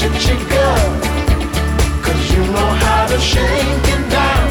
your chica, 'cause you know how to shake it down.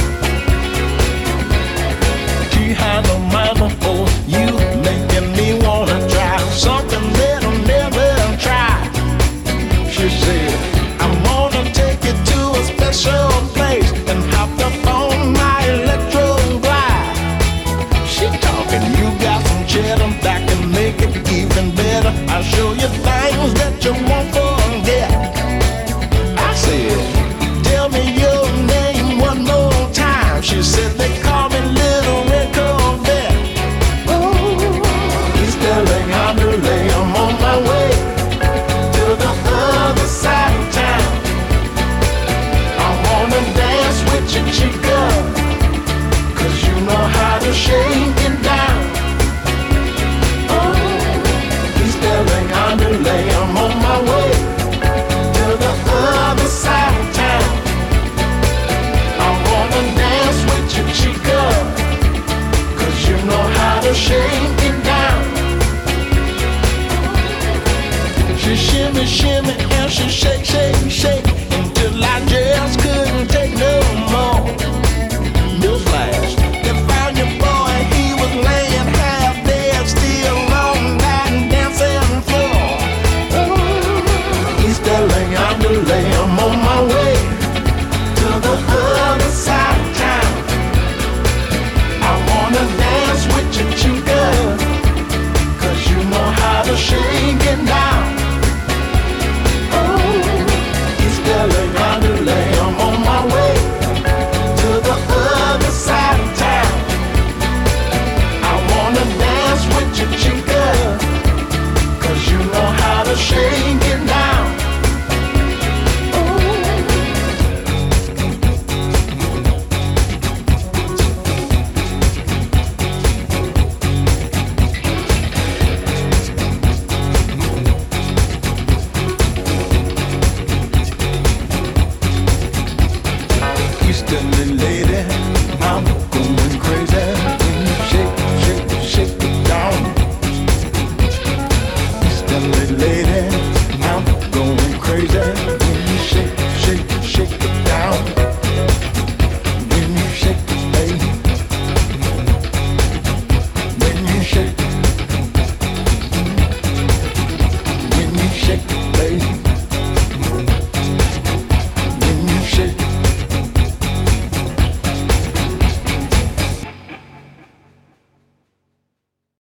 She had a mind for you, making me wanna try something that I'll never try. She said, I wanna take you to a special place and hop up on my electro glide. She talking, you got some cheddar that can make it even better. I'll show you things that you won't forget. I said, tell me your name one more time. She said, they call me Little Red Corvette. Oh, East LA, underlay, I'm on my way to the other side of town. I wanna dance with your chica, 'cause you know how to shake it down. Oh, East LA, underlay, I'm on my way to the other side of town. I wanna dance with your chica, 'cause you know how to shake it down. She shimmy, shimmy, and she shake, shake, shake.